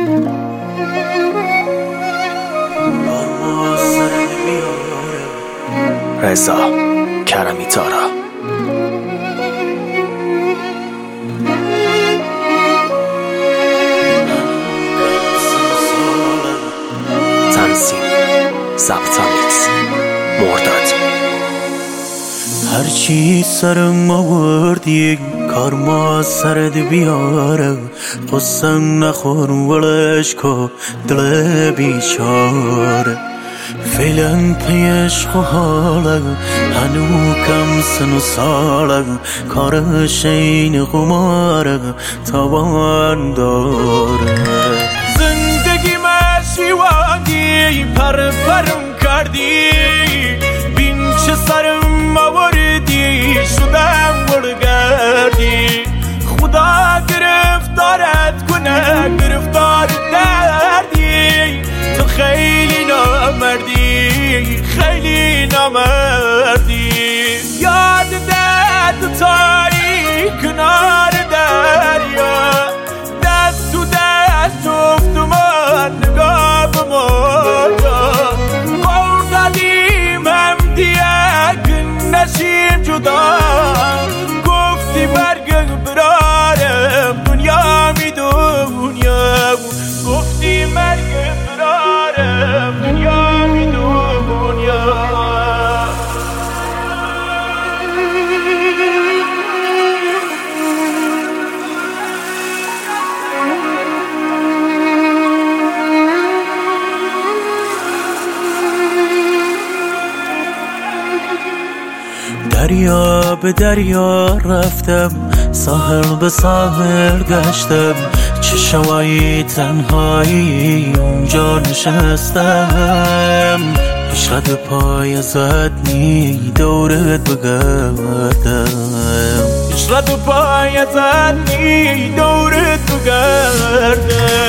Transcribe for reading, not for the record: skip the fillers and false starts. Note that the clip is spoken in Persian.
رضا کرمی تارا. تنظیم ضبط‌آمیز مرداد. هرچی سرم آوردی کار ما سرد بیاره، قسم نخور ولش کو دل بیچاره. فعلا پیش حاله هنو کم سن و ساله، کارش این قماره توان داره. زندگی مشیوانی پر پرم کردی، بین چه سرم آوردی شدم برگردی. خدا گرفتارت کنه گرفتار دردی، تو خیلی نامردی خیلی نامردی. یاد دست تایی کنار دریا، دست تو دست افت من نگاه به مریا. قول دادیم هم دیگه نشیم جدا، گفتی برگرد برارم دنیا می دنیا. گفتی برگرد برارم دنیا می دنیا. دریا به دریا رفتم، ساحل به ساحل گشتم، چشمای تنهایی اونجا نشستم. عشقت پای زدنی دورت بگردم، عشقت پای زدنی دورت بگردم.